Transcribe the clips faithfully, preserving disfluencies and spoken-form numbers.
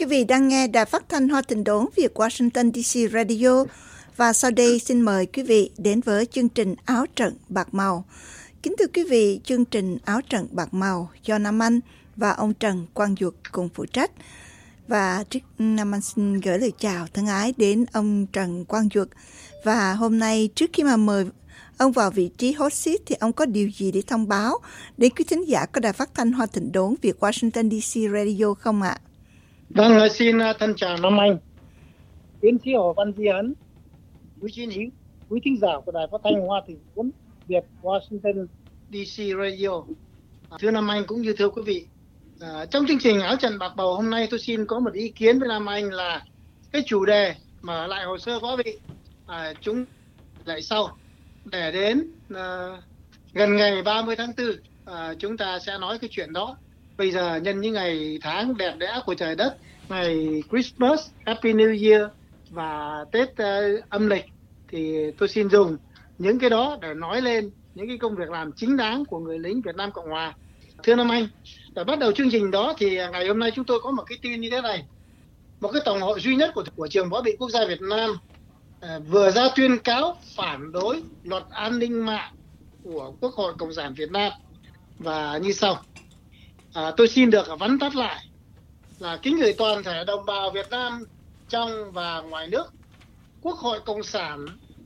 vị đang nghe Đài Phát thanh Hoa Thịnh Đốn Việt Washington đê xê Radio và sau đây xin mời quý vị đến với chương trình Áo Trận Bạc Màu. Kính thưa quý vị, chương trình Áo Trận Bạc Màu do Nam Anh và ông Trần Quang Duật cùng phụ trách. Và trước Nam Anh xin gửi lời chào thân ái đến ông Trần Quang Duật. Và hôm nay trước khi mà mời ông vào vị trí hot seat thì ông có điều gì để thông báo đến quý thính giả của Đài Phát thanh Hoa Thịnh Đốn Việt Washington đê xê Radio không ạ? Vâng, xin thân chào Nam Anh, tiến sĩ Hồ Văn Di Ấn, quý chiến hữu, quý thính giả của Đài Phát thanh Hoa Thịnh Đốn Việt Washington đê xê Radio. Thưa Nam Anh cũng như thưa quý vị, à, trong chương trình Áo Trận Bạc Màu hôm nay tôi xin có một ý kiến với Nam Anh là cái chủ đề mở lại hồ sơ võ bị à, chúng lại sau để đến à, gần ngày ba mươi tháng tư à, chúng ta sẽ nói cái chuyện đó. Bây giờ nhân những ngày tháng đẹp đẽ của trời đất, ngày Christmas, Happy New Year và Tết uh, âm lịch thì tôi xin dùng những cái đó để nói lên những cái công việc làm chính đáng của người lính Việt Nam Cộng Hòa. Thưa Nam Anh, để bắt đầu chương trình đó thì ngày hôm nay chúng tôi có một cái tin như thế này. Một cái tổng hội duy nhất của, của trường võ bị quốc gia Việt Nam uh, vừa ra tuyên cáo phản đối luật an ninh mạng của Quốc hội Cộng sản Việt Nam. Và như sau. À, tôi xin được vắn tắt lại là kính gửi toàn thể đồng bào Việt Nam trong và ngoài nước. Quốc hội Cộng sản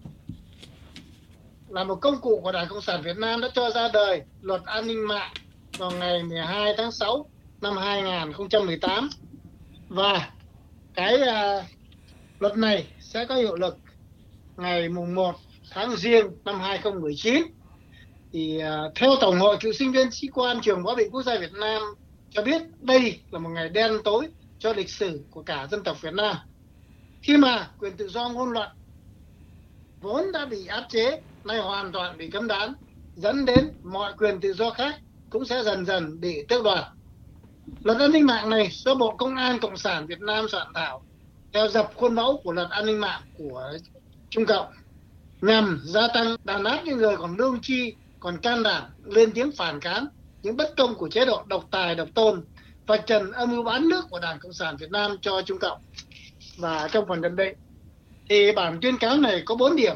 là một công cụ của Đảng Cộng sản Việt Nam đã cho ra đời luật an ninh mạng vào ngày mười hai tháng sáu năm hai nghìn không trăm mười tám. Và cái uh, luật này sẽ có hiệu lực ngày mùng một tháng Giêng năm hai nghìn không trăm mười chín. Thì uh, theo Tổng hội cựu sinh viên sĩ quan trường võ bị quốc gia Việt Nam cho biết đây là một ngày đen tối cho lịch sử của cả dân tộc Việt Nam. Khi mà quyền tự do ngôn luận vốn đã bị áp chế, nay hoàn toàn bị cấm đoán, dẫn đến mọi quyền tự do khác cũng sẽ dần dần bị tước đoạt. Luật an ninh mạng này do Bộ Công an Cộng sản Việt Nam soạn thảo theo dập khuôn mẫu của luật an ninh mạng của Trung Cộng nhằm gia tăng đàn áp những người còn lương tri, còn can đảm lên tiếng phản kháng những bất công của chế độ độc tài độc tôn, vạch trần âm mưu bán nước của Đảng Cộng sản Việt Nam cho Trung Cộng. Và trong phần nhận định thì bản tuyên cáo này có bốn điểm.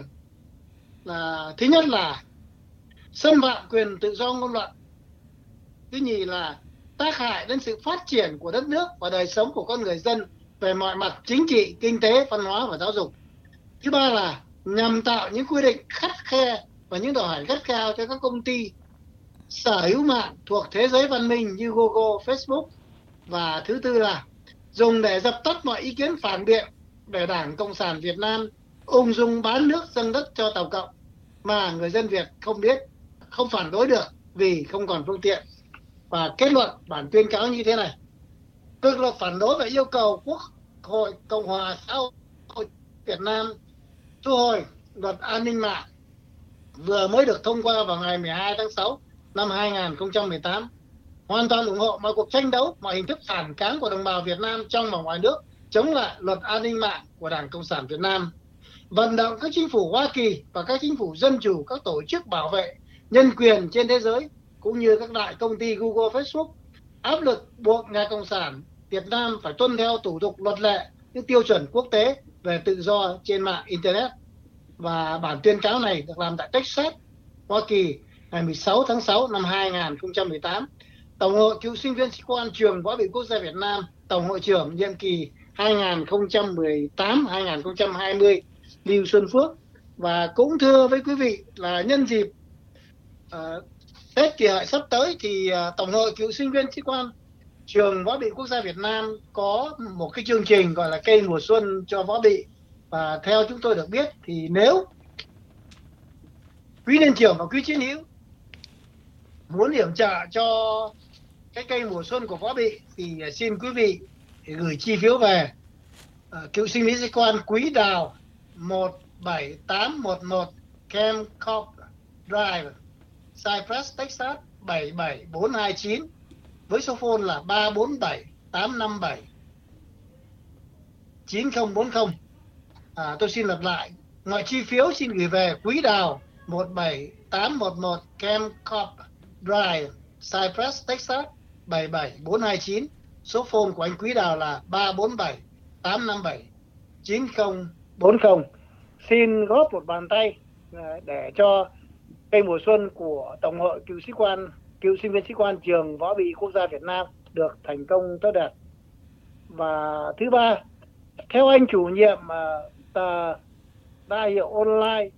Là thứ nhất là xâm phạm quyền tự do ngôn luận. Thứ nhì là tác hại đến sự phát triển của đất nước và đời sống của con người dân về mọi mặt chính trị, kinh tế, văn hóa và giáo dục. Thứ ba là nhằm tạo những quy định khắt khe và những đòi hỏi gắt gao cho các công ty sở hữu mạng thuộc thế giới văn minh như Google, Facebook. Và thứ tư là dùng để dập tắt mọi ý kiến phản biện để Đảng Cộng sản Việt Nam ung dung bán nước dâng đất cho Tàu Cộng mà người dân Việt không biết, không phản đối được vì không còn phương tiện. Và kết luận bản tuyên cáo như thế này: cực lực phản đối và yêu cầu Quốc hội Cộng hòa xã hội Việt Nam thu hồi luật an ninh mạng vừa mới được thông qua vào ngày mười hai tháng sáu năm hai nghìn không trăm mười tám. Hoàn toàn ủng hộ mọi cuộc tranh đấu, mọi hình thức phản kháng của đồng bào Việt Nam trong và ngoài nước chống lại luật an ninh mạng của Đảng Cộng sản Việt Nam. Vận động các chính phủ Hoa Kỳ và các chính phủ dân chủ, các tổ chức bảo vệ nhân quyền trên thế giới cũng như các đại công ty Google, Facebook áp lực buộc nhà Cộng sản Việt Nam phải tuân theo thủ tục luật lệ, những tiêu chuẩn quốc tế về tự do trên mạng Internet. Và bản tuyên cáo này được làm tại Texas, Hoa Kỳ ngày mười sáu tháng sáu năm hai nghìn không trăm mười tám. Tổng hội cựu sinh viên sĩ quan trường võ bị quốc gia Việt Nam, Tổng hội trưởng nhiệm kỳ hai nghìn không trăm mười tám đến hai nghìn không trăm hai mươi, Lưu Xuân Phước. Và cũng thưa với quý vị là nhân dịp uh, Tết Kỷ Hợi sắp tới thì uh, Tổng hội cựu sinh viên sĩ quan trường võ bị quốc gia Việt Nam có một cái chương trình gọi là cây mùa xuân cho võ bị. Và theo chúng tôi được biết thì nếu quý liên trưởng và quý chiến hữu muốn yểm trợ cho cái cây mùa xuân của võ bị thì xin quý vị gửi chi phiếu về uh, cựu sinh lý sĩ quan Quý Đào một bảy tám một một Camp Cobb Drive, Cypress, Texas bảy bảy bốn hai chín với số phone là ba bốn bảy tám năm bảy chín không bốn không. À, tôi xin lặp lại, mọi chi phiếu xin gửi về Quý Đào một bảy tám một một Camp Cobb Drive, Cypress, Texas bảy bảy bốn hai chín, số phone của anh Quý Đào là ba bốn bảy tám năm bảy chín không bốn không. Xin góp một bàn tay để cho cây mùa xuân của Tổng hội cựu sĩ quan, cựu sinh viên sĩ quan trường Võ bị Quốc gia Việt Nam được thành công tốt đẹp. Và thứ ba, theo anh chủ nhiệm tờ đa hiệu online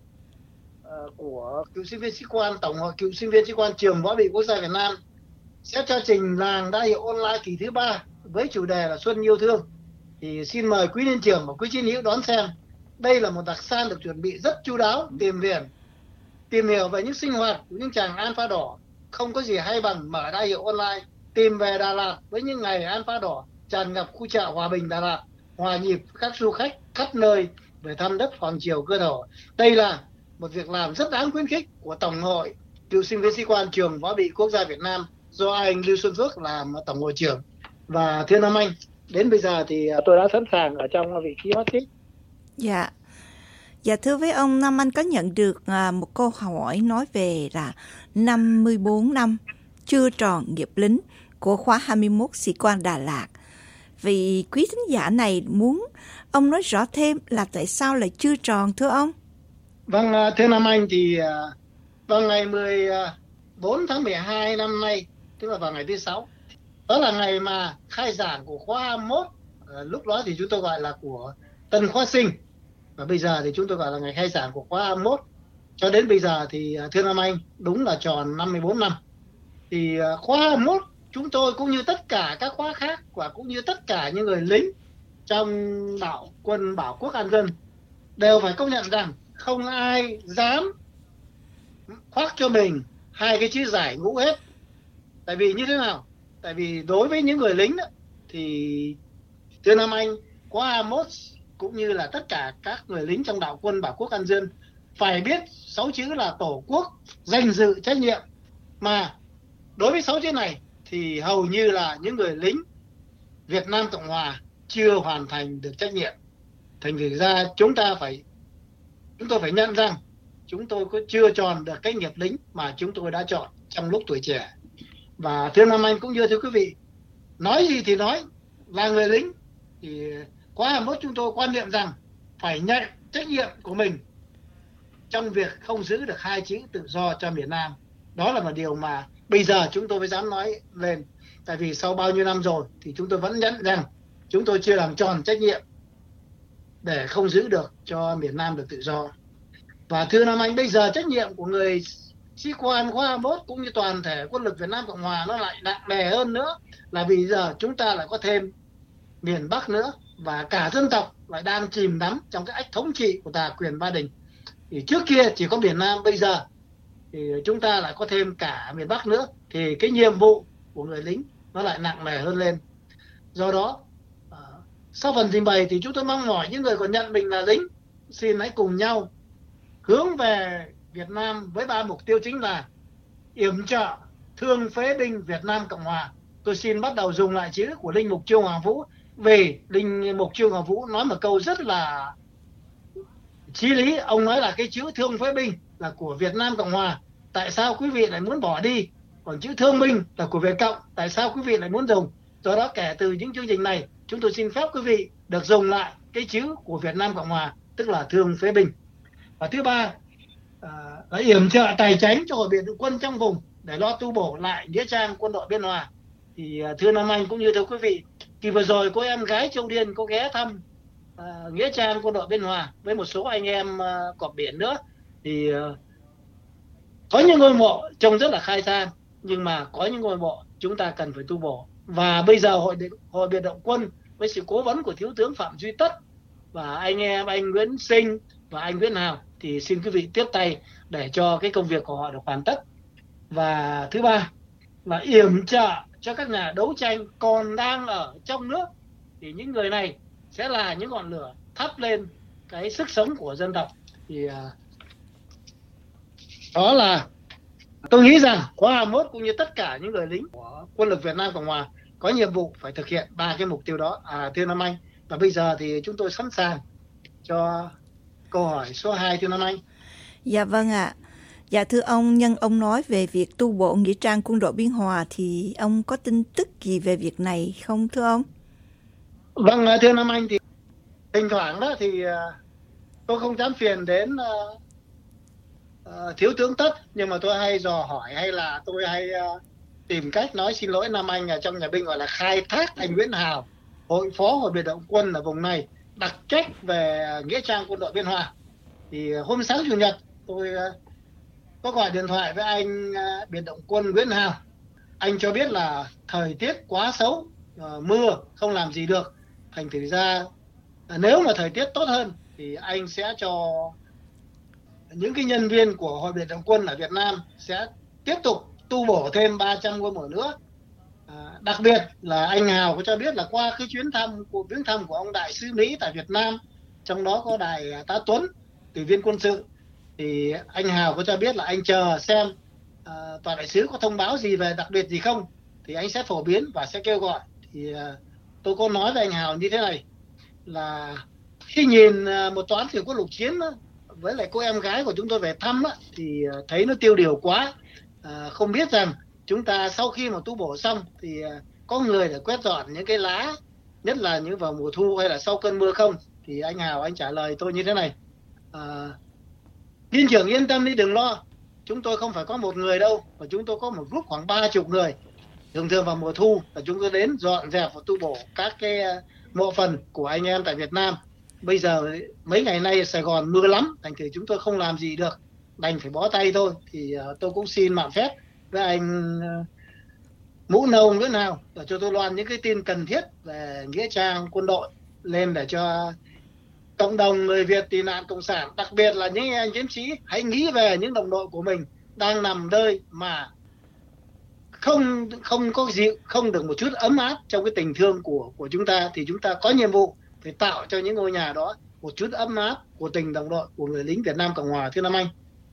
của cựu sinh viên sĩ quan Tổng hội cựu sinh viên sĩ quan trường Võ bị Quốc gia Việt Nam sẽ cho trình làng đa hiệu online kỳ thứ ba với chủ đề là Xuân yêu thương. Thì xin mời quý liên trưởng và quý chiến hữu đón xem. Đây là một đặc sản được chuẩn bị rất chu đáo, tìm hiểu tìm hiểu về những sinh hoạt của những chàng alpha đỏ. Không có gì hay bằng mở đa hiệu online, tìm về Đà Lạt với những ngày alpha đỏ tràn ngập khu chợ Hòa Bình Đà Lạt, hòa nhịp các du khách khắp nơi về thăm đất Hoàng Triều Cơ Thổ. Đây là một việc làm rất đáng khuyến khích của Tổng hội cựu sinh viên sĩ quan trường Võ bị Quốc gia Việt Nam do anh Lưu Xuân Phước làm tổng hội trưởng. Và thưa Nam Anh, đến bây giờ thì tôi đã sẵn sàng ở trong vị trí hot seat. Dạ. Dạ thưa với ông, Nam Anh có nhận được một câu hỏi nói về là năm mươi bốn năm chưa tròn nghiệp lính của khóa hai mươi mốt sĩ quan Đà Lạt. Vì quý thính giả này muốn ông nói rõ thêm là tại sao lại chưa tròn thưa ông? Vâng, thưa Nam Anh, thì vào ngày mười bốn tháng mười hai năm nay, tức là vào ngày thứ sáu, đó là ngày mà khai giảng của khóa hai mươi mốt. Lúc đó thì chúng tôi gọi là của tân khóa sinh, và bây giờ thì chúng tôi gọi là ngày khai giảng của khóa hai mươi mốt. Cho đến bây giờ thì thưa Nam Anh, đúng là tròn năm mươi bốn năm. Thì khóa hai mươi mốt chúng tôi cũng như tất cả các khóa khác và cũng như tất cả những người lính trong đạo quân bảo quốc an dân đều phải công nhận rằng không ai dám khoác cho mình hai cái chữ giải ngũ hết. Tại vì như thế nào? Tại vì đối với những người lính đó, thì thưa Nam Anh, khóa hai mươi mốt cũng như là tất cả các người lính trong đạo quân bảo quốc an dân phải biết sáu chữ là tổ quốc, danh dự, trách nhiệm. Mà đối với sáu chữ này thì hầu như là những người lính Việt Nam Cộng Hòa chưa hoàn thành được trách nhiệm. Thành thử ra chúng ta phải chúng tôi phải nhận rằng chúng tôi có chưa tròn được cái nghiệp lính mà chúng tôi đã chọn trong lúc tuổi trẻ. Và thưa Nam Anh cũng như thưa quý vị, nói gì thì nói, là người lính thì khóa hai mươi mốt chúng tôi quan niệm rằng phải nhận trách nhiệm của mình trong việc không giữ được hai chữ tự do cho miền Nam. Đó là một điều mà bây giờ chúng tôi mới dám nói lên. Tại vì sau bao nhiêu năm rồi thì chúng tôi vẫn nhận rằng chúng tôi chưa làm tròn trách nhiệm để không giữ được cho miền Nam được tự do. Và thưa Nam Anh, bây giờ trách nhiệm của người sĩ quan khóa hai mươi mốt cũng như toàn thể quân lực Việt Nam Cộng Hòa nó lại nặng nề hơn nữa, là vì giờ chúng ta lại có thêm miền Bắc nữa, và cả dân tộc lại đang chìm đắm trong cái ách thống trị của tà quyền Ba Đình. Thì trước kia chỉ có miền Nam, bây giờ thì chúng ta lại có thêm cả miền Bắc nữa, thì cái nhiệm vụ của người lính nó lại nặng nề hơn lên. Do đó, sau phần trình bày thì chúng tôi mong mỏi những người còn nhận mình là lính, xin hãy cùng nhau hướng về Việt Nam với ba mục tiêu chính là yểm trợ, thương phế binh Việt Nam Cộng Hòa. Tôi xin bắt đầu dùng lại chữ của Linh Mục Trương Hoàng Vũ, vì Linh Mục Trương Hoàng Vũ nói một câu rất là chí lý. Ông nói là cái chữ thương phế binh là của Việt Nam Cộng Hòa, tại sao quý vị lại muốn bỏ đi? Còn chữ thương binh là của Việt Cộng, tại sao quý vị lại muốn dùng? Do đó kể từ những chương trình này, chúng tôi xin phép quý vị được dùng lại cái chữ của Việt Nam Cộng Hòa, tức là thương phế binh. Và thứ ba là yểm trợ tài chánh cho Hội Biệt Động Quân trong vùng để lo tu bổ lại nghĩa trang quân đội Biên Hòa. Thì thưa Nam Anh cũng như thưa quý vị, kỳ vừa rồi cô em gái Châu Điên có ghé thăm uh, nghĩa trang quân đội Biên Hòa với một số anh em uh, cọp biển nữa. Thì uh, có những ngôi mộ trông rất là khai sang, nhưng mà có những ngôi mộ chúng ta cần phải tu bổ. Và bây giờ Hội, Hội Biệt Động Quân với sự cố vấn của Thiếu tướng Phạm Duy Tất và anh em anh Nguyễn Sinh và anh Nguyễn Hào thì xin quý vị tiếp tay để cho cái công việc của họ được hoàn tất. Và thứ ba là yểm trợ cho các nhà đấu tranh còn đang ở trong nước, thì những người này sẽ là những ngọn lửa thắp lên cái sức sống của dân tộc. Thì đó là tôi nghĩ rằng khóa hai mươi mốt cũng như tất cả những người lính của quân lực Việt Nam Cộng Hòa có nhiệm vụ phải thực hiện ba cái mục tiêu đó. À, thưa Nam Anh, và bây giờ thì chúng tôi sẵn sàng cho câu hỏi số hai, thưa Nam Anh. Dạ vâng ạ. À. Dạ thưa ông, nhân ông nói về việc tu bổ nghĩa trang quân đội Biên Hòa thì ông có tin tức gì về việc này không thưa ông? Vâng, thưa Nam Anh, thì thỉnh thoảng đó thì uh, tôi không dám phiền đến uh, uh, thiếu tướng Tất, nhưng mà tôi hay dò hỏi hay là tôi hay uh, tìm cách nói xin lỗi Nam Anh ở trong nhà binh, gọi là khai thác anh Nguyễn Hào, hội phó hội biệt động quân ở vùng này, đặc trách về nghĩa trang quân đội Biên Hòa. Thì hôm sáng chủ nhật tôi uh, có gọi điện thoại với anh uh, biệt động quân Nguyễn Hào. Anh cho biết là thời tiết quá xấu, uh, mưa không làm gì được, thành thử ra uh, nếu mà thời tiết tốt hơn thì anh sẽ cho những cái nhân viên của hội biệt động quân ở Việt Nam sẽ tiếp tục tu bổ thêm ba trăm ngôi mộ nữa. À, đặc biệt là anh Hào có cho biết là qua cái chuyến thăm của viếng thăm của ông đại sứ Mỹ tại Việt Nam, trong đó có đại tá Tuấn, tùy viên quân sự, thì anh Hào có cho biết là anh chờ xem uh, tòa đại sứ có thông báo gì về đặc biệt gì không thì anh sẽ phổ biến và sẽ kêu gọi. Thì uh, tôi có nói với anh Hào như thế này là khi nhìn uh, một toán thủy quân lục chiến đó, với lại cô em gái của chúng tôi về thăm đó, thì uh, thấy nó tiêu điều quá. À, không biết rằng chúng ta sau khi mà tu bổ xong thì à, có người để quét dọn những cái lá, nhất là những vào mùa thu hay là sau cơn mưa không? Thì anh Hào anh trả lời tôi như thế này: à, viên trưởng yên tâm đi, đừng lo, chúng tôi không phải có một người đâu, mà chúng tôi có một group khoảng ba chục người. Thường thường vào mùa thu là chúng tôi đến dọn dẹp và tu bổ các cái mộ phần của anh em tại Việt Nam. Bây giờ mấy ngày nay ở Sài Gòn mưa lắm, thành thử chúng tôi không làm gì được, đành phải bó tay thôi. Thì uh, tôi cũng xin mạn phép với anh uh, mũ nâu nữa nào để cho tôi loan những cái tin cần thiết về nghĩa trang quân đội lên để cho cộng đồng người Việt tị nạn cộng sản, đặc biệt là những anh chiến sĩ, hãy nghĩ về những đồng đội của mình đang nằm nơi mà không không có gì, không được một chút ấm áp trong cái tình thương của của chúng ta. Thì chúng ta có nhiệm vụ phải tạo cho những ngôi nhà đó một chút ấm áp của tình đồng đội của người lính Việt Nam Cộng Hòa. Thưa Nam Anh.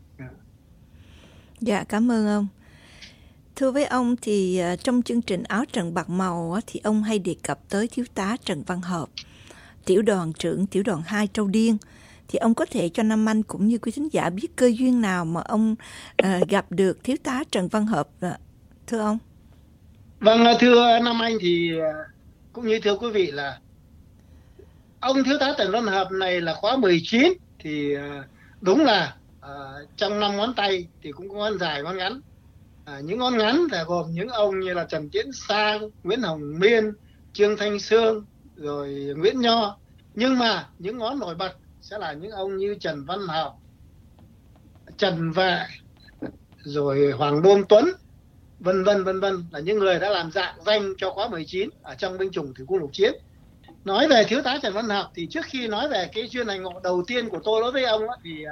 Dạ, cảm ơn ông. Thưa với ông thì uh, trong chương trình Áo Trần Bạc Màu uh, thì ông hay đề cập tới thiếu tá Trần Văn Hợp, tiểu đoàn trưởng tiểu đoàn hai Trâu Điên. Thì ông có thể cho Nam Anh cũng như quý thính giả biết cơ duyên nào mà ông uh, gặp được thiếu tá Trần Văn Hợp, uh, thưa ông? Vâng, thưa Nam Anh, thì uh, cũng như thưa quý vị là ông thiếu tá Trần Văn Hợp này là khóa mười chín. Thì uh, đúng là uh, trong năm ngón tay thì cũng có ngón dài ngón ngắn. À, những ngón ngắn là gồm những ông như là Trần Tiến Sang, Nguyễn Hồng Miên, Trương Thanh Sương, rồi Nguyễn Nho. Nhưng mà những ngón nổi bật sẽ là những ông như Trần Văn Hào, Trần Vệ, rồi Hoàng Đôn Tuấn, vân vân vân vân, là những người đã làm dạng danh cho khóa mười chín ở trong binh chủng thủy quân lục chiến. Nói về thiếu tá Trần Văn Hợp thì trước khi nói về cái chuyên hành ngộ đầu tiên của tôi đối với ông á, thì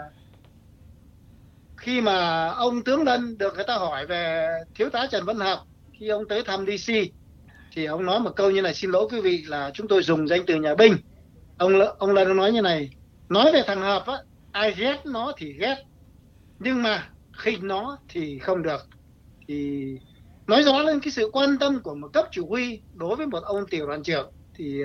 khi mà ông tướng Lân được người ta hỏi về thiếu tá Trần Văn Hợp khi ông tới thăm đê xê, thì ông nói một câu như này: xin lỗi quý vị là chúng tôi dùng danh từ nhà binh. Ông ông Lân nói như này: nói về thằng Hợp á, ai ghét nó thì ghét, nhưng mà khinh nó thì không được. Thì nói rõ lên cái sự quan tâm của một cấp chỉ huy đối với một ông tiểu đoàn trưởng. Thì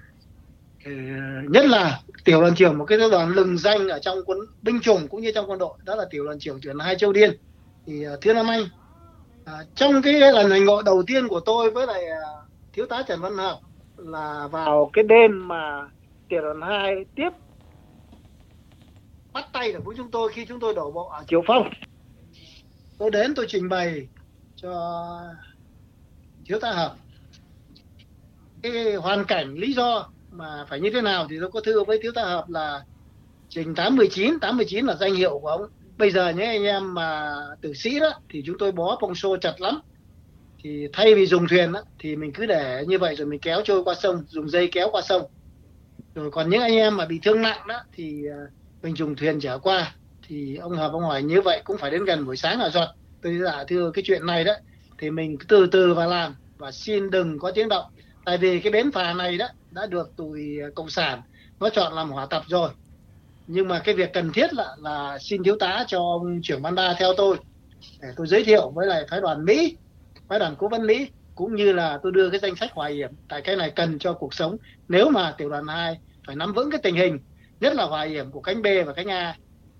nhất là tiểu đoàn trưởng một cái đoàn lừng danh ở trong quân binh chủng cũng như trong quân đội, đó là tiểu đoàn trưởng trưởng hai Châu Điên. Thì thưa Nam Anh, à, trong cái lần hành ngộ đầu tiên của tôi với lại à, thiếu tá Trần Văn Hợp là vào cái đêm mà tiểu đoàn hai tiếp bắt tay được với chúng tôi khi chúng tôi đổ bộ ở Triệu Phong. Tôi đến tôi trình bày cho thiếu tá Hợp cái hoàn cảnh, lý do mà phải như thế nào. Thì tôi có thưa với thiếu tá Hợp là trình tám một chín, tám một chín là danh hiệu của ông. Bây giờ những anh em mà tử sĩ đó thì chúng tôi bó bông xô chặt lắm. Thì thay vì dùng thuyền đó, thì mình cứ để như vậy rồi mình kéo trôi qua sông, dùng dây kéo qua sông. Rồi còn những anh em mà bị thương nặng đó thì mình dùng thuyền chở qua. Thì ông Hợp ông hỏi như vậy cũng phải đến gần buổi sáng là giọt. Tôi dạ thưa cái chuyện này đó thì mình từ từ vào làm và xin đừng có tiếng động. Tại vì cái bến phà này đó đã được tụi cộng sản nó chọn làm hỏa tập rồi. Nhưng mà cái việc cần thiết là, là xin thiếu tá cho ông trưởng ban đa theo tôi để tôi giới thiệu với lại phái đoàn Mỹ, phái đoàn cố vấn Mỹ, cũng như là tôi đưa cái danh sách hỏa hiểm. Tại cái này cần cho cuộc sống. Nếu mà tiểu đoàn hai phải nắm vững cái tình hình, nhất là hỏa hiểm của cánh B và cánh A,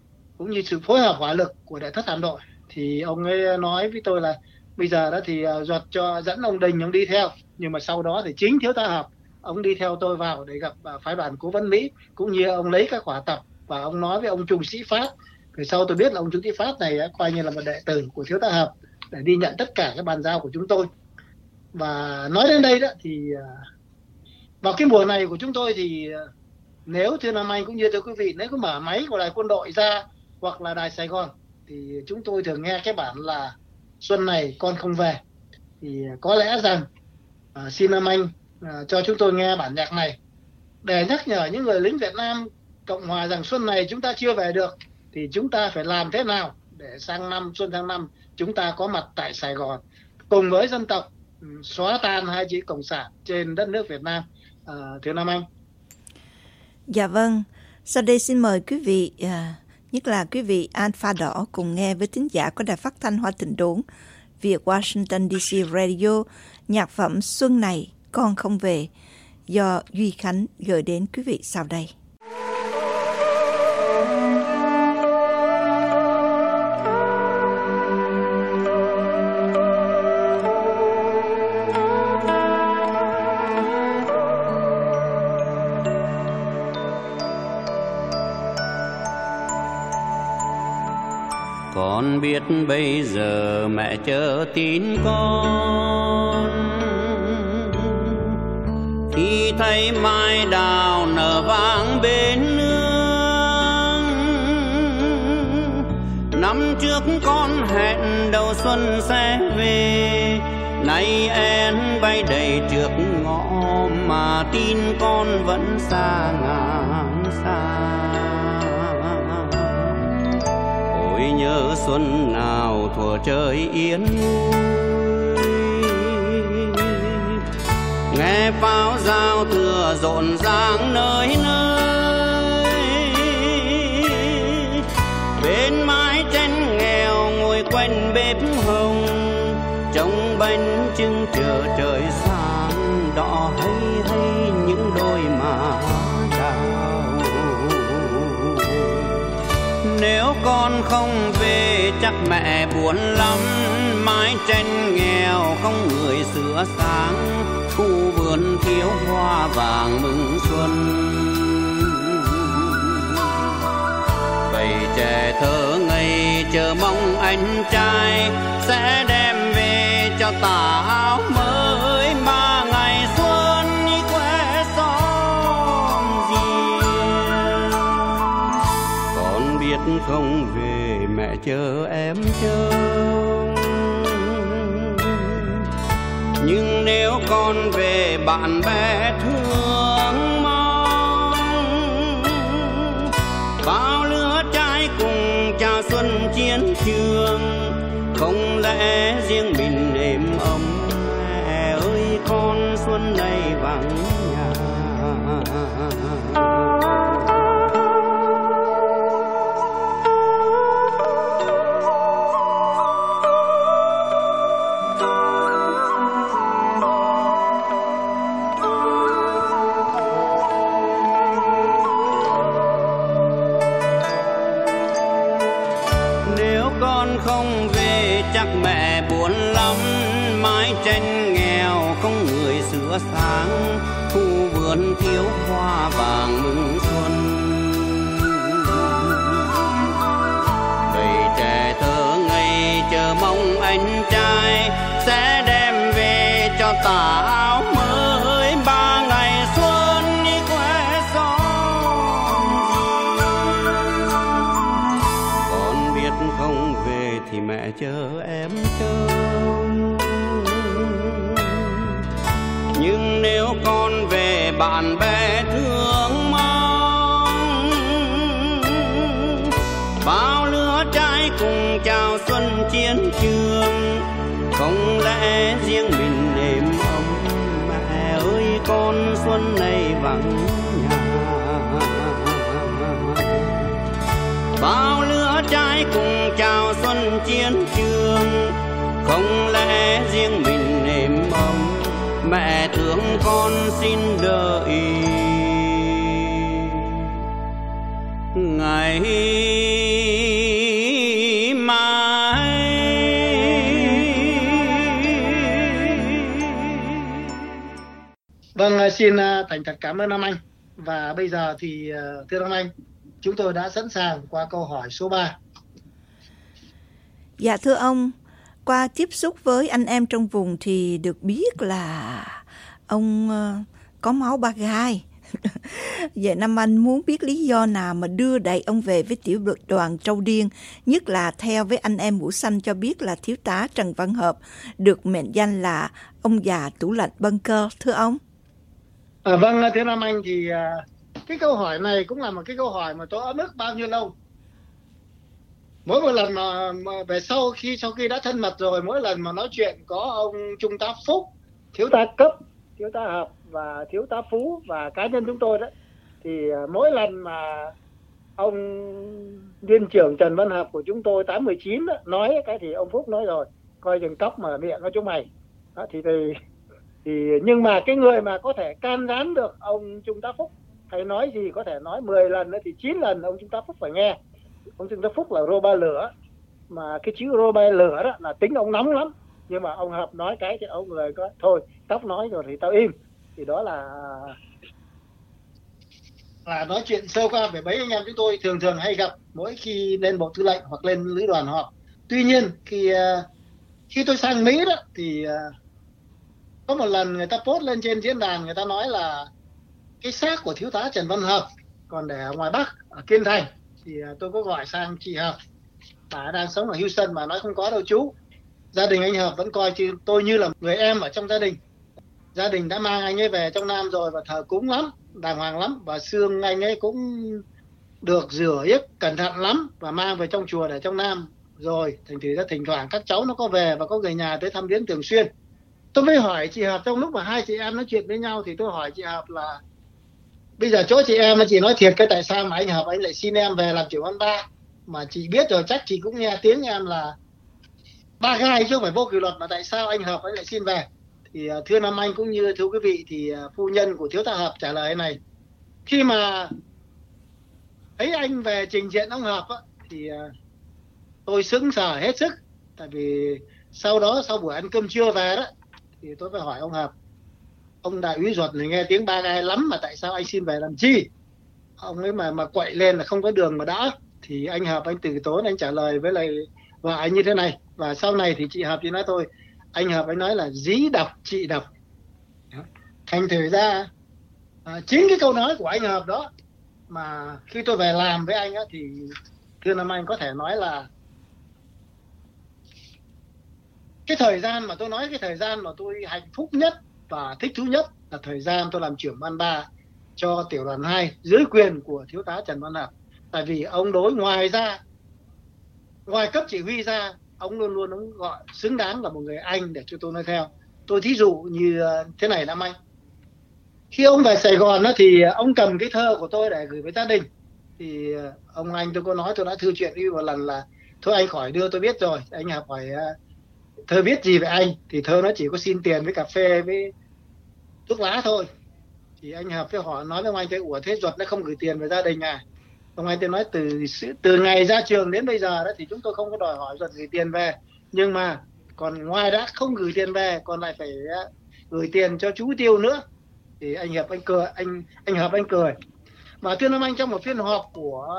cũng như sự phối hợp hỏa lực của Đại thất hạm đội. Thì ông ấy nói với tôi là bây giờ đó thì Duật cho dẫn ông Đình ông đi theo, nhưng mà sau đó thì chính thiếu tá Hợp ông đi theo tôi vào để gặp phái đoàn cố vấn Mỹ, cũng như ông lấy các khỏa tập và ông nói với ông trung sĩ Phát. Rồi sau tôi biết là ông trung sĩ Phát này coi như là một đệ tử của thiếu tá Hợp để đi nhận tất cả các bàn giao của chúng tôi. Và nói đến đây đó thì vào cái mùa này của chúng tôi thì nếu thưa Nam Anh cũng như thưa quý vị, nếu có mở máy của đài quân đội ra hoặc là đài Sài Gòn thì chúng tôi thường nghe cái bản là Xuân này con không về. Thì có lẽ rằng uh, xin Nam Anh uh, cho chúng tôi nghe bản nhạc này để nhắc nhở những người lính Việt Nam Cộng Hòa rằng xuân này chúng ta chưa về được thì chúng ta phải làm thế nào để sang năm xuân tháng năm chúng ta có mặt tại Sài Gòn cùng với dân tộc um, xóa tan hai chữ cộng sản trên đất nước Việt Nam. Uh, thưa Nam Anh. Dạ vâng, sau đây xin mời quý vị, à, nhất là quý vị Alpha Đỏ cùng nghe với thính giả của Đài Phát thanh Hoa Tịnh Đốn, Việt Washington đê xê Radio, nhạc phẩm Xuân này con không về do Duy Khánh gửi đến quý vị sau đây. Con biết bây giờ mẹ chờ tin con, khi thấy mai đào nở vàng bên nương. Năm trước con hẹn đầu xuân sẽ về, nay én bay đầy trước ngõ mà tin con vẫn xa ngàn xa. Ôi nhớ xuân nào thuở trời yên vui, nghe pháo giao thừa rộn ràng nơi nơi. Bên mái tranh nghèo ngồi quanh bếp hồng, trông bánh trưng chờ trời sáng đỏ hay hay những đôi má đào. Nếu con không về chắc mẹ buồn lắm, mái tranh nghèo không người sửa sáng, khu vườn thiếu hoa vàng mừng xuân. Bầy trẻ thơ ngây chờ mong anh trai sẽ đem về cho tà áo mới, ba ngày xuân đi quê xóm riêng. Con biết không về mẹ chờ em trông, nhưng nếu con về bạn bè thương mong. Bao lứa trai cùng chào xuân chiến trường, không lẽ riêng mình êm ấm. Mẹ ơi con xuân này vắng nhà. Không về chắc mẹ buồn lắm, mái tranh nghèo không người sửa sáng, khu vườn thiếu hoa vàng mừng xuân. Bầy trẻ thơ ngây chờ mong anh trai sẽ đem về cho tà áo mới, ba ngày xuân đi quê xóm riêng. Con biết không về thì mẹ chờ em trông, nhưng nếu con về bạn bè thương mong. Bao lứa trai cùng chào xuân chiến trường, không lẽ riêng mình êm ấm. Mẹ ơi con xuân này vắng nhà. Bao lứa trai cùng chào xuân chiến trường, không lẽ riêng mình êm ấm. Mẹ thương con xin đợi ngày xin uh, thành thật cảm ơn Nam Anh. Và bây giờ thì uh, thưa Nam Anh, chúng tôi đã sẵn sàng qua câu hỏi số ba. Dạ thưa ông, qua tiếp xúc với anh em trong vùng thì được biết là ông uh, có máu ba gai. Vậy Nam Anh muốn biết lý do nào mà đưa đẩy ông về với tiểu đoàn Trâu Điên, nhất là theo với anh em mũ xanh cho biết là thiếu tá Trần Văn Hợp được mệnh danh là ông già tủ lạnh bunker, thưa ông. À, vâng, thưa Nam Anh, thì uh, cái câu hỏi này cũng là một cái câu hỏi mà tôi ấm ức bao nhiêu lâu. Mỗi một lần mà, mà về sau khi sau khi đã thân mật rồi, mỗi lần mà nói chuyện có ông Trung tá Phúc, thiếu tá Cấp, thiếu tá Hợp và thiếu tá Phú và cá nhân chúng tôi đó, thì mỗi lần mà ông viên trưởng Trần Văn Hợp của chúng tôi tám một chín đó, nói cái thì ông Phúc nói rồi, coi chừng cóc mở miệng nói chúng mày đó, thì, thì thì nhưng mà cái người mà có thể can gián được ông Trung tá Phúc, thầy nói gì có thể nói mười lần nữa thì chín lần ông Trung tá Phúc phải nghe. Ông Trung tá Phúc là rô ba lửa, mà cái chữ rô ba lửa đó là tính ông nóng lắm, nhưng mà ông Hợp nói cái thì ông người có thôi tóc nói rồi thì tao im. Thì đó là là nói chuyện sơ qua về mấy anh em chúng tôi thường thường hay gặp mỗi khi lên bộ tư lệnh hoặc lên lữ đoàn họp. Tuy nhiên khi khi tôi sang Mỹ đó thì có một lần người ta post lên trên diễn đàn, người ta nói là cái xác của thiếu tá Trần Văn Hợp còn để ở ngoài Bắc ở Kiên Thành. Thì tôi có gọi sang chị Hợp, bà đang sống ở Houston, mà nói không có đâu chú, gia đình anh Hợp vẫn coi tôi như là người em ở trong gia đình. Gia đình đã mang anh ấy về trong Nam rồi và thờ cúng lắm, đàng hoàng lắm, và xương anh ấy cũng được rửa yếc cẩn thận lắm và mang về trong chùa để trong Nam rồi. Thành thử ra thỉnh thoảng các cháu nó có về và có người nhà tới thăm viếng thường xuyên. Tôi mới hỏi chị Hợp, trong lúc mà hai chị em nói chuyện với nhau thì tôi hỏi chị Hợp là bây giờ chỗ chị em chị nói thiệt cái tại sao mà anh Hợp anh lại xin em về làm trưởng ban ba, mà chị biết rồi chắc chị cũng nghe tiếng em là ba gai chứ không phải vô kỷ luật, mà tại sao anh Hợp anh lại xin về. Thì thưa Nam Anh cũng như thưa quý vị, thì phu nhân của thiếu tá Hợp trả lời này: khi mà thấy anh về trình diện ông Hợp á, thì tôi sững sờ hết sức. Tại vì sau đó sau buổi ăn cơm trưa về đó thì tôi phải hỏi ông Hợp, ông đại úy ruột này nghe tiếng ba gai lắm mà tại sao anh xin về làm chi? Ông ấy mà mà quậy lên là không có đường mà đỡ. Thì anh Hợp anh từ tốn anh trả lời với lại vợ anh như thế này, và sau này thì chị Hợp thì nói tôi, anh Hợp anh nói là dí độc chị độc. Thành thử ra à, chính cái câu nói của anh Hợp đó mà khi tôi về làm với anh á, thì thưa Nam Anh có thể nói là cái thời gian mà tôi nói cái thời gian mà tôi hạnh phúc nhất và thích thú nhất là thời gian tôi làm trưởng ban ba cho tiểu đoàn hai dưới quyền của thiếu tá Trần Văn Hợp. Tại vì ông đối ngoài ra, ngoài cấp chỉ huy ra, ông luôn luôn ông gọi xứng đáng là một người anh để cho tôi nói theo. Tôi thí dụ như thế này Nam Anh, khi ông về Sài Gòn đó, thì ông cầm cái thơ của tôi để gửi với gia đình. Thì ông anh tôi có nói, tôi đã thư chuyện đi một lần là thôi anh khỏi đưa, tôi biết rồi, anh Hợp hỏi thơ viết gì về anh, thì thơ nó chỉ có xin tiền với cà phê với thuốc lá thôi. Thì anh Hợp với họ nói với ông anh thế, ủa thế ruột nó không gửi tiền về gia đình à? Ông anh tôi nói từ từ ngày ra trường đến bây giờ đó thì chúng tôi không có đòi hỏi ruột gửi tiền về, nhưng mà còn ngoài đã không gửi tiền về còn lại phải gửi tiền cho chú tiêu nữa. Thì anh Hợp anh cười, anh anh Hợp anh cười. Mà thưa Nam Anh, trong một phiên họp của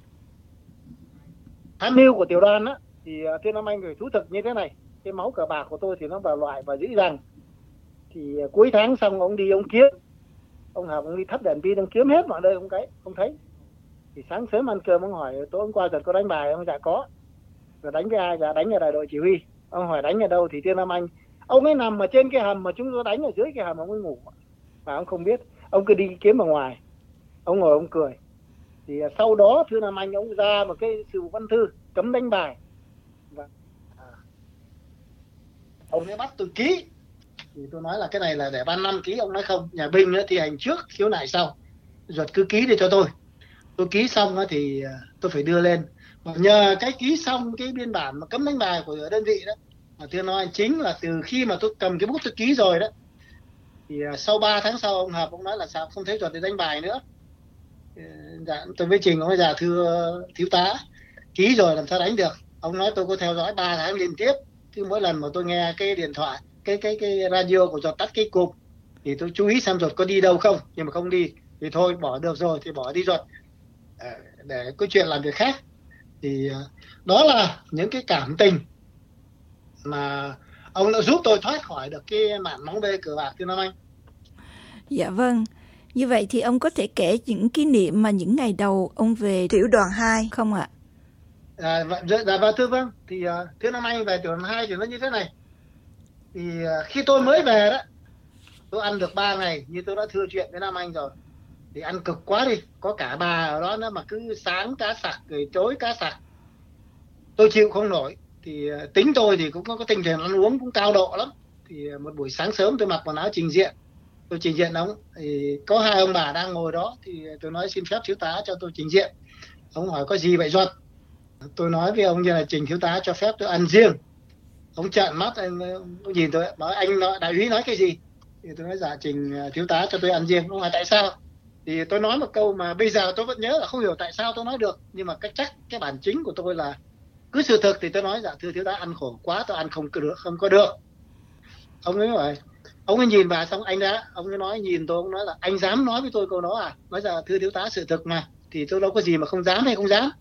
tham mưu của tiểu đoàn á, thì thưa Nam Anh phải thú thực như thế này, cái máu cờ bạc của tôi thì nó vào loại và dữ dằn. Thì cuối tháng xong ông đi ông kiếm, ông Hợp ông đi thắp đèn pin ông kiếm hết mọi nơi không cái không thấy. Thì sáng sớm ăn cơm ông hỏi tối hôm qua giật có đánh bài, ông dạ có. Rồi đánh với ai? Dạ đánh ở đại đội chỉ huy. Ông hỏi đánh ở đâu? Thì thưa Nam Anh, ông ấy nằm ở trên cái hầm mà chúng tôi đánh ở dưới cái hầm, ông ấy ngủ mà ông không biết, ông cứ đi kiếm ở ngoài, ông ngồi ông cười. Thì sau đó thưa Nam Anh, ông ra một cái sự văn thư cấm đánh bài và à, ông ấy bắt tôi ký. Thì tôi nói là cái này là để ban năm ký. Ông nói không, nhà binh nữa thi hành trước khiếu nại sau, ruột cứ ký đi cho tôi. Tôi ký xong đó thì tôi phải đưa lên, mà nhờ cái ký xong cái biên bản mà cấm đánh bài của đơn vị đó, mà thưa nói chính là từ khi mà tôi cầm cái bút tôi ký rồi đó, thì sau ba tháng sau ông Hợp ông nói là sao không thấy ruột đi đánh bài nữa. Dạ, tôi với Trình ông nói dạ thưa thiếu tá, ký rồi làm sao đánh được. Ông nói tôi có theo dõi ba tháng liên tiếp, cứ mỗi lần mà tôi nghe cái điện thoại cái cái cái radio của ruột tắt cái cụp thì tôi chú ý xem ruột có đi đâu không, nhưng mà không đi thì thôi bỏ được rồi thì bỏ đi ruột để có chuyện làm việc khác. Thì đó là những cái cảm tình mà ông đã giúp tôi thoát khỏi được cái màn bóng bê cờ bạc, thưa Nam Anh. Dạ vâng. Như vậy thì ông có thể kể những kỷ niệm mà những ngày đầu ông về tiểu đoàn hai không ạ? À, dạ và thưa vâng, thì thưa Nam Anh, về tiểu đoàn hai thì nó như thế này. Thì khi tôi mới về đó, tôi ăn được ba ngày như tôi đã thưa chuyện với Nam Anh rồi. Thì ăn cực quá đi, có cả bà ở đó nữa mà cứ sáng cá sặc rồi tối cá sặc, tôi chịu không nổi. Thì tính tôi thì cũng có, có tinh thần ăn uống cũng cao độ lắm. Thì một buổi sáng sớm tôi mặc quần áo trình diện, tôi trình diện ông, thì có hai ông bà đang ngồi đó, thì tôi nói xin phép thiếu tá cho tôi trình diện. Ông hỏi có gì vậy Duật? Tôi nói với ông như là trình thiếu tá cho phép tôi ăn riêng. Ông trợn mắt, anh nhìn tôi nói anh nói, đại úy nói cái gì? Thì tôi nói dạ trình thiếu tá cho tôi ăn riêng. Ông hỏi tại sao? Thì tôi nói một câu mà bây giờ tôi vẫn nhớ, là không hiểu tại sao tôi nói được, nhưng mà cách chắc cái bản chính của tôi là cứ sự thực. Thì tôi nói dạ thưa thiếu tá ăn khổ quá, tôi ăn không được, không có được. Ông ấy hỏi, ông ấy nhìn bà xong anh đã, ông ấy nói nhìn tôi, ông nói là anh dám nói với tôi câu đó à? Nói dạ thưa thiếu tá sự thực mà, thì tôi đâu có gì mà không dám hay không dám.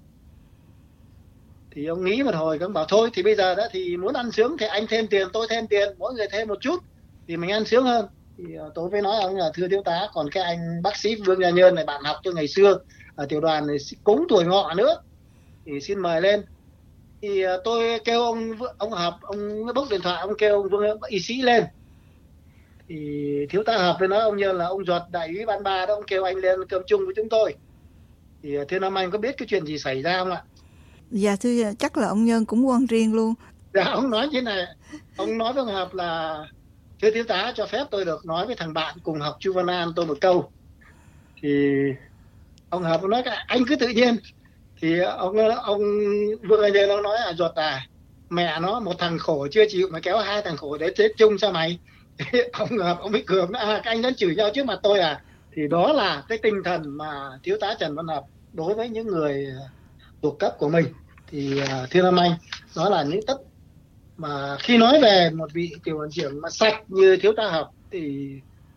Thì ông nghĩ một hồi, ông bảo thôi thì bây giờ đó thì muốn ăn sướng thì anh thêm tiền tôi thêm tiền, mỗi người thêm một chút thì mình ăn sướng hơn. Thì tôi mới nói ông là thưa thiếu tá, còn cái anh bác sĩ Vương Gia Nhơn này, bạn học tôi ngày xưa ở tiểu đoàn này, cúng tuổi ngọ nữa, thì xin mời lên. Thì tôi kêu ông ông Hợp, ông bốc điện thoại, ông kêu ông Vương y sĩ lên. Thì thiếu tá Hợp với nói ông Nhơn là ông Duật đại úy ban ba đó, ông kêu anh lên cơm chung với chúng tôi. Thì thưa Nam Anh có biết cái chuyện gì xảy ra không ạ? Dạ thưa, chắc là ông Nhân cũng quan riêng luôn. Dạ ông nói thế này, ông nói với ông Hợp là thưa thiếu tá cho phép tôi được nói với thằng bạn cùng học Chu Văn An tôi một câu. Thì ông Hợp nói anh cứ tự nhiên. Thì ông ông Vương Anh Nhân ông nói là Duật à, mẹ nó một thằng khổ chưa chịu mà kéo hai thằng khổ để chết chung sao mày? Ông Hợp ông mới cười, à các anh đang chửi nhau trước mặt tôi à? Thì đó là cái tinh thần mà thiếu tá Trần Văn Hợp đối với những người thuộc cấp của mình. Thì uh, thưa Nam Anh, đó là những tất mà khi nói về một vị tiểu đoàn trưởng mà sạch như thiếu tá Hợp thì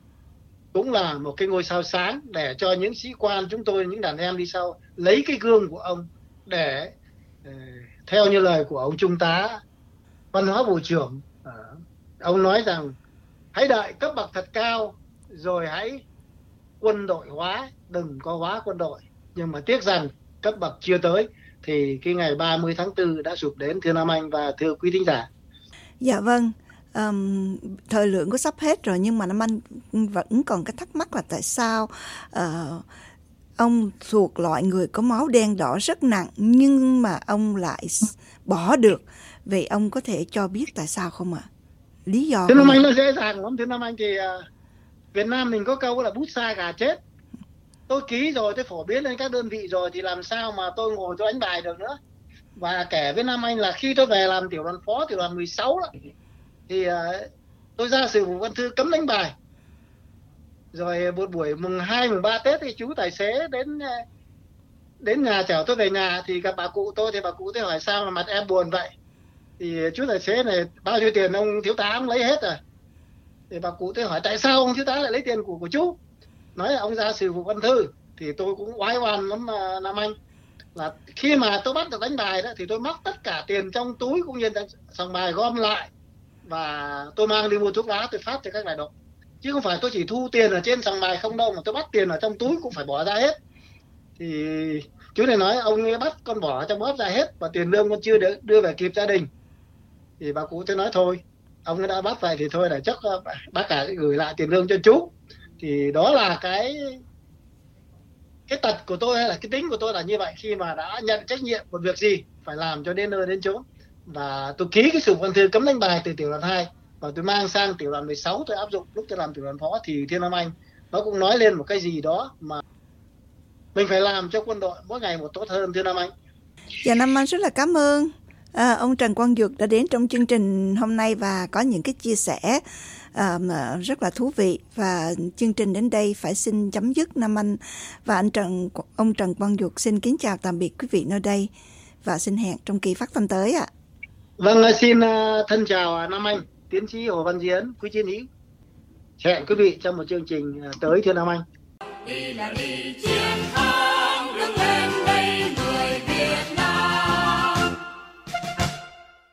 cũng là một cái ngôi sao sáng để cho những sĩ quan chúng tôi, những đàn em đi sau lấy cái gương của ông để uh, theo như lời của ông Trung tá Văn hóa Bộ trưởng, uh, ông nói rằng hãy đợi cấp bậc thật cao rồi hãy quân đội hóa, đừng có hóa quân đội. Nhưng mà tiếc rằng cấp bậc chưa tới thì cái ngày ba mươi tháng tư đã sụp đến, thưa Nam Anh và thưa quý thính giả. Dạ vâng, um, thời lượng có sắp hết rồi, nhưng mà Nam Anh vẫn còn cái thắc mắc là tại sao uh, ông thuộc loại người có máu đen đỏ rất nặng nhưng mà ông lại bỏ được. Vậy ông có thể cho biết tại sao không ạ? À? Lý do thưa Nam Anh nó dễ dàng lắm. Thưa Nam Anh thì uh, Việt Nam mình có câu là bút sa gà chết. Tôi ký rồi, tôi phổ biến lên các đơn vị rồi thì làm sao mà tôi ngồi tôi đánh bài được nữa. Và kể với Nam Anh là khi tôi về làm tiểu đoàn phó, tiểu đoàn mười sáu đó, thì uh, tôi ra sử vụ văn thư cấm đánh bài. Rồi một buổi mùng hai, mùng ba Tết thì chú tài xế đến uh, đến nhà chở tôi về nhà, thì gặp bà cụ tôi, thì bà cụ tôi hỏi sao mà mặt em buồn vậy. Thì chú tài xế này bao nhiêu tiền ông thiếu tá ông lấy hết rồi. Thì bà cụ tôi hỏi tại sao ông thiếu tá lại lấy tiền của của chú. Nói là ông ra sử vụ văn thư. Thì tôi cũng oái oăm lắm uh, Nam Anh, là khi mà tôi bắt được đánh bài đó thì tôi móc tất cả tiền trong túi cũng như sòng bài gom lại và tôi mang đi mua thuốc lá tôi phát cho các đại đội, chứ không phải tôi chỉ thu tiền ở trên sòng bài không đâu, mà tôi bắt tiền ở trong túi cũng phải bỏ ra hết. Thì chú này nói ông ấy bắt con bỏ trong bóp ra hết và tiền lương con chưa được đưa về kịp gia đình. Thì bà cụ tôi nói thôi ông ấy đã bắt vậy thì thôi để chắc bác cả gửi lại tiền lương cho chú. Thì đó là cái cái tật của tôi hay là cái tính của tôi là như vậy, khi mà đã nhận trách nhiệm một việc gì phải làm cho đến nơi đến chỗ. Và tôi ký cái sử văn thư cấm đánh bài từ tiểu đoàn hai và tôi mang sang tiểu đoàn mười sáu tôi áp dụng lúc tôi làm tiểu đoàn phó. Thì Thiên Nam Anh nó cũng nói lên một cái gì đó mà mình phải làm cho quân đội mỗi ngày một tốt hơn, thưa Nam Anh. Dạ Nam Anh rất là cảm ơn à, ông Trần Quang Duật đã đến trong chương trình hôm nay và có những cái chia sẻ à, rất là thú vị. Và chương trình đến đây phải xin chấm dứt. Nam Anh và anh Trần, ông Trần Quang Duật xin kính chào tạm biệt quý vị nơi đây và xin hẹn trong kỳ phát thanh tới ạ. À. Vâng, xin thân chào Nam Anh, tiến sĩ Hồ Văn Diến, quý chiến hữu. Hẹn quý vị trong một chương trình tới thưa Nam Anh. Đi là đi chiến thắng đứng lên